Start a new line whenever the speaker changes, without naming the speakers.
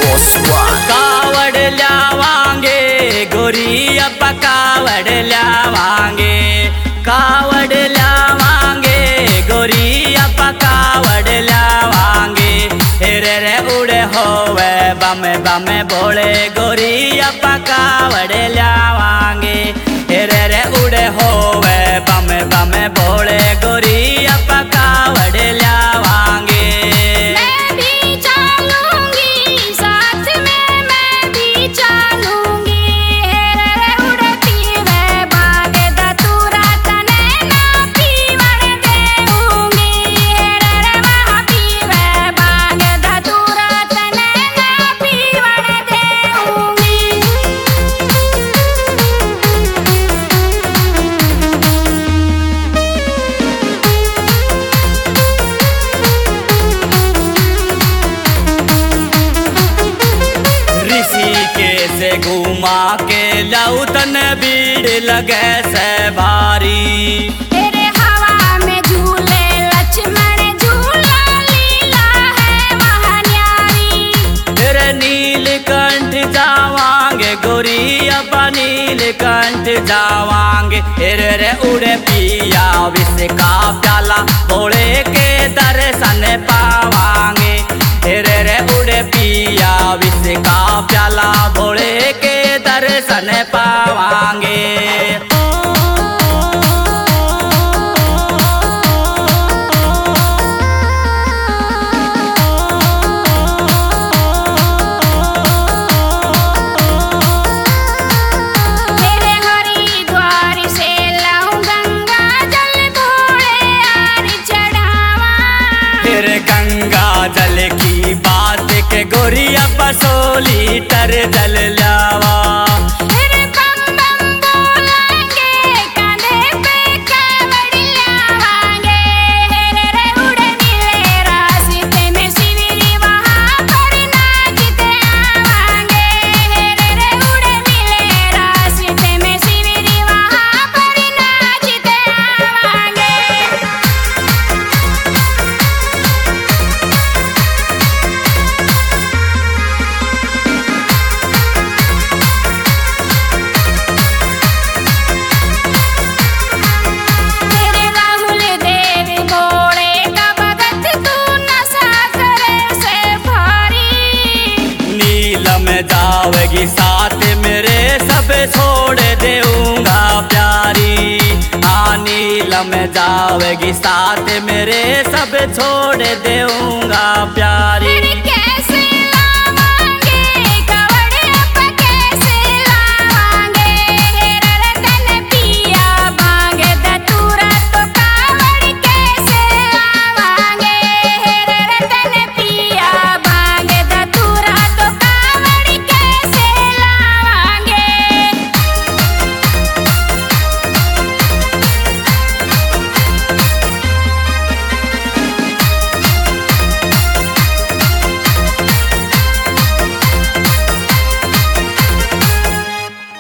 कावड़ लावांगे गोरी अप्पा कावड़ लावांगे, कावड़ लावांगे गोरी अप्पा कावड़ लावांगे। हेरे रे उड़े होवे बम बम बोले गोरी अप्पा कावड़ लावांगे। हेरे रे उड़े होवे बम बम बोले गोरी अप्पा कावड़ लावांगे। से घुमा के लौतन भीड़ लगे से भारी।
तेरे हवा में झूले लक्ष्मण झूला लीला है वहाँ न्यारी।
तेरे नीलकंठ जावांगे गोरी अप्पा नीलकंठ जावांगे। तेरे रे उड़े पिया विष का प्याला भोले के दर्शन पावांगे। तेरे रे उड़े पिया विष का प्याला भोले के दर्शन पावांगे।
तेरे हरिद्वार से लाऊं गंगा जल घोड़े आर चढ़ावा।
तेरे गंगा जल की बात के गोरी अप्पा 100 लीटर जल लावा।
तेरे बम बम बोलेंगे कांधे पे कावड़ लावांगे। हेरे रे उड़े नीले रास्ते में शिवरी वहाँ पर नाचते आवांगे। हेरे रे उड़े नीले रास्ते में शिवरी वहाँ पर नाचते आवांगे। तेरे राहुल देव घोड़े का भगत तू नशा करे से भारी।
नीलम जावेगी साथ मेरे सब छोड़ देऊंगा प्यारी। हाँ नीलम जावेगी साथ मेरे सब छोड़ देऊंगा